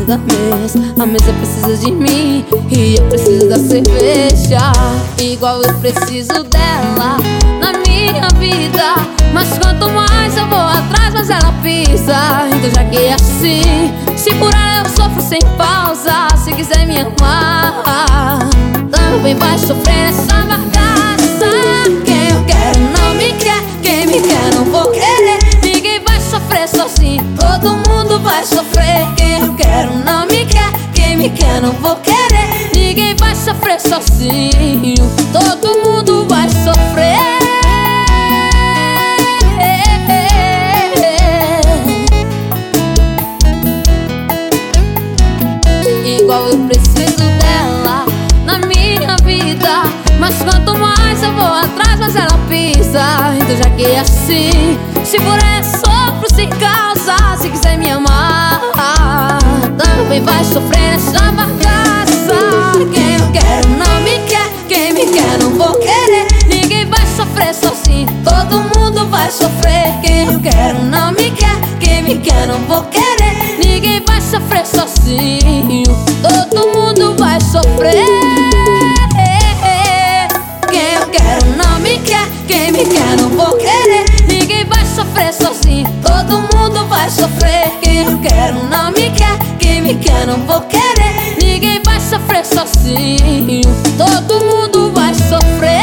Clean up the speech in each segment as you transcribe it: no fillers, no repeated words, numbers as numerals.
da mesa, a mesa precisa de mim e eu preciso da cerveja. Igual eu preciso dela na minha vida, mas quanto mais eu vou atrás, mais ela pisa. Então já que é assim, se por ela eu sofro sem pausa. Se quiser me amar, também vai sofrer nessa bagaça. Quem eu quero não me quer, quem me quer não vou querer. Ninguém vai sofrer sozinho, todo mundo vai sofrer. Quem eu quero não me quer, quem me quer não vou querer. Ninguém vai sofrer sozinho, todo mundo vai sofrer. Igual eu preciso dela na minha vida, mas quanto mais eu vou atrás, mais ela pisa. Então já que é assim, se por ela sofro sem causa. Se quiser me amar, também vai sofrer nessa bagaça. Quem eu quero não me quer, quem me quer não vou querer. Ninguém vai sofrer sozinho, todo mundo vai sofrer. Quem eu quero não me quer, quem me quer não vou querer. Ninguém vai sofrer sozinho, todo mundo vai sofrer. Quem eu quero não me quer, quem me quer não vou querer. Ninguém vai sofrer sozinho, todo mundo vai sofrer. Quem eu quero não me quer, quem me quer não vou querer. Ninguém vai sofrer sozinho, todo mundo vai sofrer.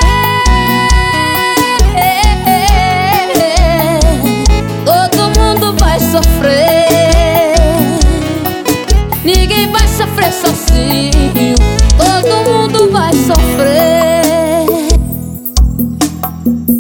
Todo mundo vai sofrer. Ninguém vai sofrer sozinho, todo mundo vai sofrer.